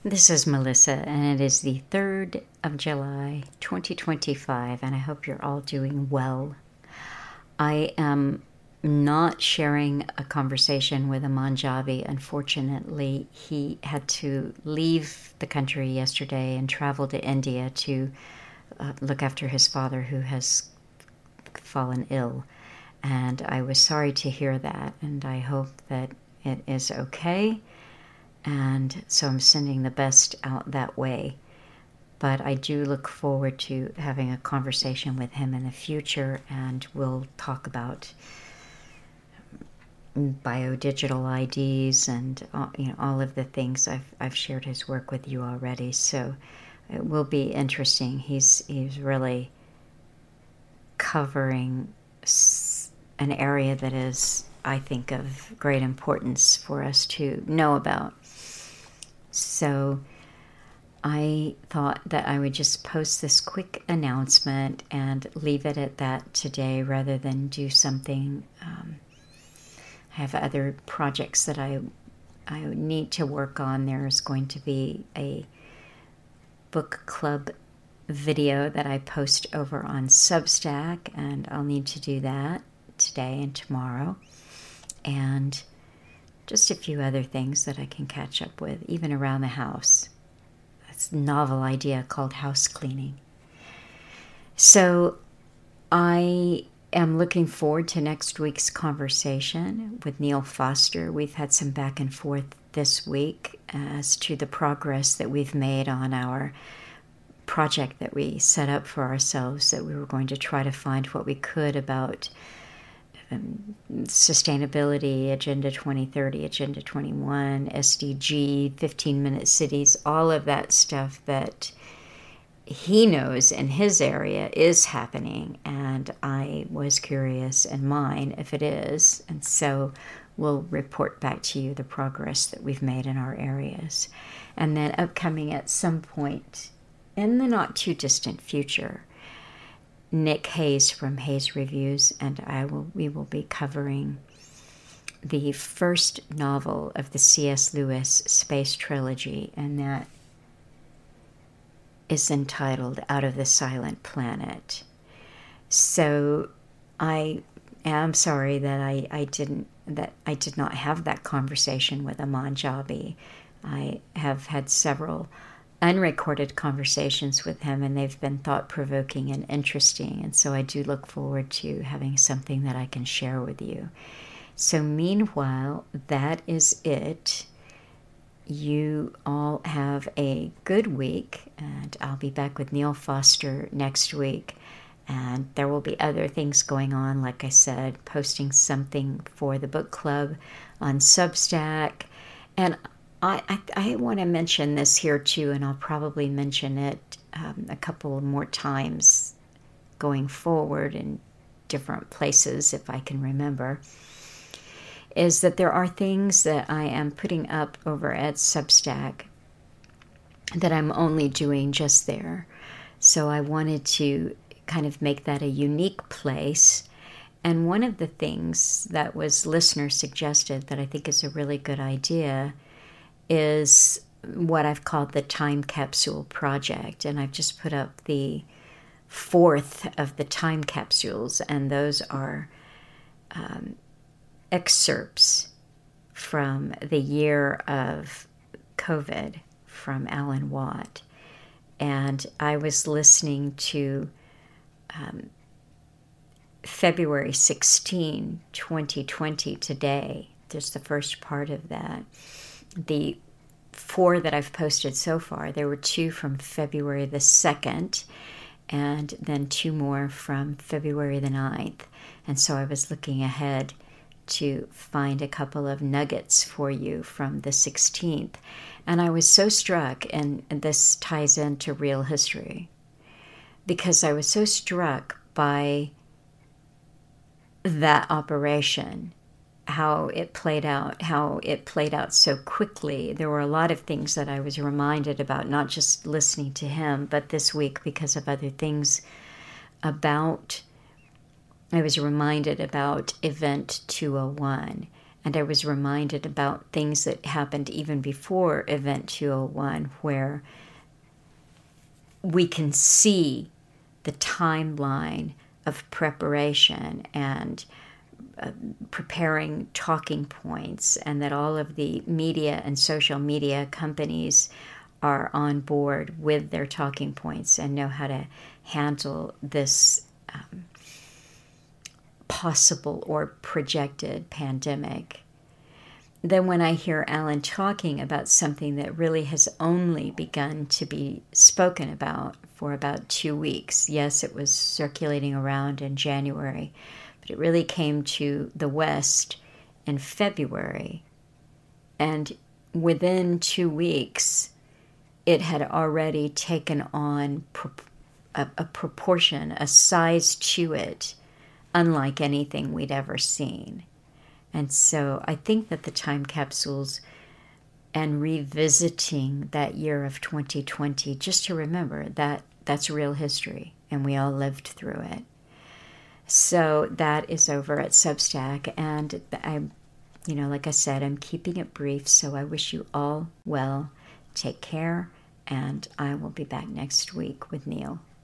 This is Melissa, and it is the 3rd of July, 2025, and I hope you're all doing well. I am not sharing a conversation with Aman Javi. Unfortunately, he had to leave the country yesterday and travel to India to look after his father, who has fallen ill. And I was sorry to hear that, and I hope that it is okay. And so I'm sending the best out that way. But I do look forward to having a conversation with him in the future, and we'll talk about biodigital IDs and all of the things. I've shared his work with you already, so it will be interesting. He's really covering an area that is, I think, of great importance for us to know about. So I thought that I would just post this quick announcement and leave it at that today rather than do something. I have other projects that I need to work on. There's going to be a book club video that I post over on Substack, and I'll need to do that today and tomorrow. And just a few other things that I can catch up with, even around the house. It's a novel idea called house cleaning. So I am looking forward to next week's conversation with Neil Foster. We've had some back and forth this week as to the progress that we've made on our project that we set up for ourselves, that we were going to try to find what we could about sustainability, Agenda 2030, Agenda 21, SDG, 15-minute cities, all of that stuff that he knows in his area is happening. And I was curious in mine if it is. And so we'll report back to you the progress that we've made in our areas. And then upcoming at some point in the not too distant future, Nick Hayes from Hayes Reviews and we will be covering the first novel of the C.S. Lewis space trilogy, and that is entitled Out of the Silent Planet. So I am sorry that I did not have that conversation with Aman Javi. I have had several unrecorded conversations with him, and they've been thought-provoking and interesting, and so I do look forward to having something that I can share with you. So meanwhile, that is it. You all have a good week, and I'll be back with Neil Foster next week, and there will be other things going on, like I said, posting something for the book club on Substack. And I want to mention this here too, and I'll probably mention it a couple more times going forward in different places if I can remember, is that there are things that I am putting up over at Substack that I'm only doing just there. So I wanted to kind of make that a unique place. And one of the things that was listener suggested that I think is a really good idea is what I've called the Time Capsule Project. And I've just put up the 4th of the time capsules, and those are excerpts from the year of COVID from Alan Watt. And I was listening to February 16, 2020 today. There's the first part of that. The 4 that I've posted so far, there were 2 from February the 2nd, and then 2 more from February the 9th. And so I was looking ahead to find a couple of nuggets for you from the 16th. And I was so struck, and this ties into real history, because I was so struck by that operation, how it played out so quickly. There were a lot of things that I was reminded about, not just listening to him, but this week because of other things I was reminded about Event 201 And I was reminded about things that happened even before Event 201, where we can see the timeline of preparation and preparing talking points, and that all of the media and social media companies are on board with their talking points and know how to handle this possible or projected pandemic. Then when I hear Alan talking about something that really has only begun to be spoken about for about 2 weeks, yes, it was circulating around in January, but it really came to the West in February. And within 2 weeks, it had already taken on a proportion, a size to it, unlike anything we'd ever seen. And so I think that the time capsules and revisiting that year of 2020, just to remember that that's real history and we all lived through it. So that is over at Substack, and I'm, like I said, I'm keeping it brief, so I wish you all well. Take care, and I will be back next week with Neil.